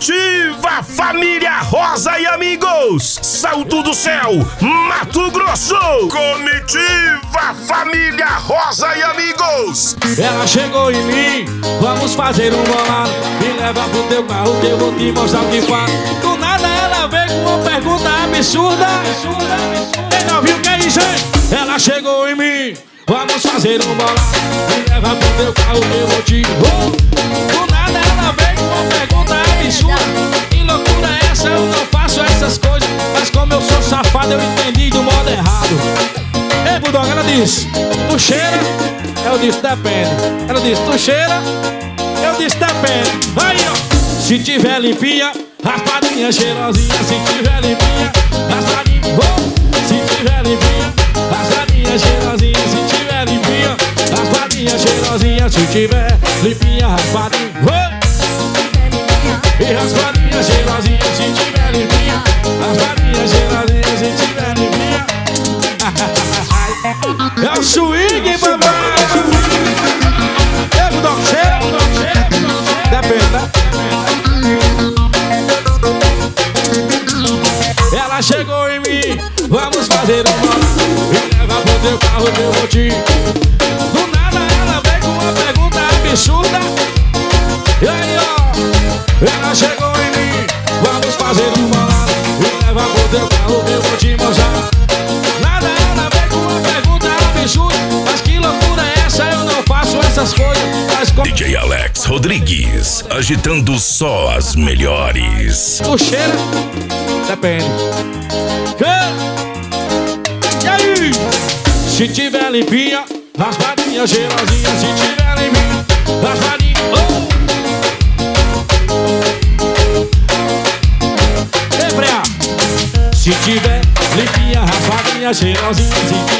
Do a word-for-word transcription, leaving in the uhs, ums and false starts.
Comitiva Família Rosa e amigos, Salto do Céu, Mato Grosso. Comitiva Família Rosa e amigos. Ela chegou em mim, vamos fazer um bolado. Me leva pro teu carro que eu vou te mostrar o que faz. Do nada ela veio com uma pergunta absurda. Quem não viu que é isso, hein? Ela chegou em mim, vamos fazer um bolado. Me leva pro teu carro que eu vou te vou. Do nada ela veio com uma pergunta absurda. Que loucura é essa? Eu não faço essas coisas. Mas como eu sou safado, eu entendi do modo errado. Ei, Bulldog, ela disse, tu cheira? Eu disse, depende. Ela disse, tu cheira? Eu disse, depende. Aí, ó. Se tiver limpinha, raspadinha cheirosinha. Se tiver limpinha, raspadinha. Oh. Se tiver limpinha, raspadinha cheirosinha. Se tiver limpinha, raspadinha cheirosinha. Se tiver limpinha, raspadinha. Oh. E raspadinha cheirosinha. Se tiver limpinha, raspadinha cheirosinha. Se tiver limpinha. É o swing, papai. É o Bulldog, cheira? Depende, né? Ela chegou em mim, vamos fazer um bolado. Me leva pro teu carro que eu vou te. Do nada ela veio com uma pergunta absurda. E aí, ó. Ela chegou em mim, vamos fazer um bolado. Me leva pro teu carro que eu vou te mostrar. Nada ela veio com uma pergunta absurda. Mas que loucura é essa? Eu não faço essas coisas. Mas como... D J Alex Rodrigues, agitando só as melhores. Tu cheira? Depende. E aí? Se tiver limpinha, raspadinha cheirosinha. Se tiver limpinha, raspadinha. Oh! Ei, Freia. Se tiver limpinha, raspadinha cheirosinha. Se